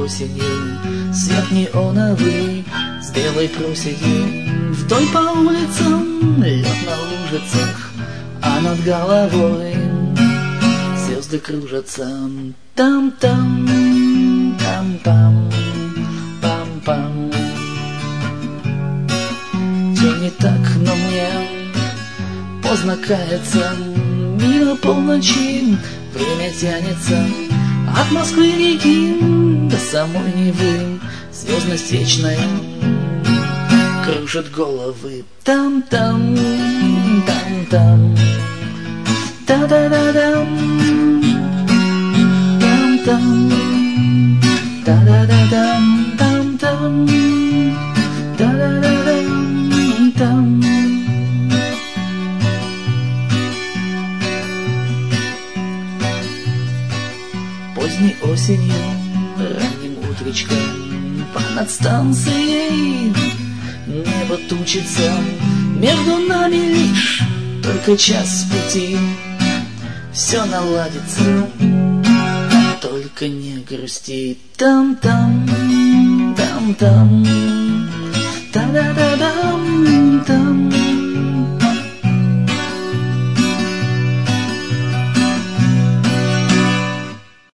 осенью свет неоновый с белой проседью. Вдоль по улицам лед на лужицах, а над головой звезды кружатся. Там-там, там-пам, пам-пам. Все не так, но мне поздно каяться. Мимо полночи время тянется от Москвы реки до самой Невы. Звездность вечная кружит головы. Там-там, там-там, та-да-да-дам, там-там, та-да-да-дам, там-там, та-да-да-дам, там. Поздней осенью, ранним утречком понад станцией небо тучится. Между нами лишь только час пути. Все наладится, только не грусти. Там-там, там-там.